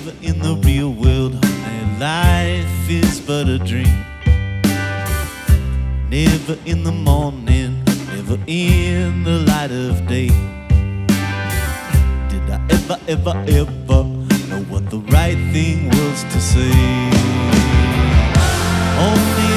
Never in the real world, honey, life is but a dream. Never in the morning, never in the light of day. Did I ever know what the right thing was to say? Only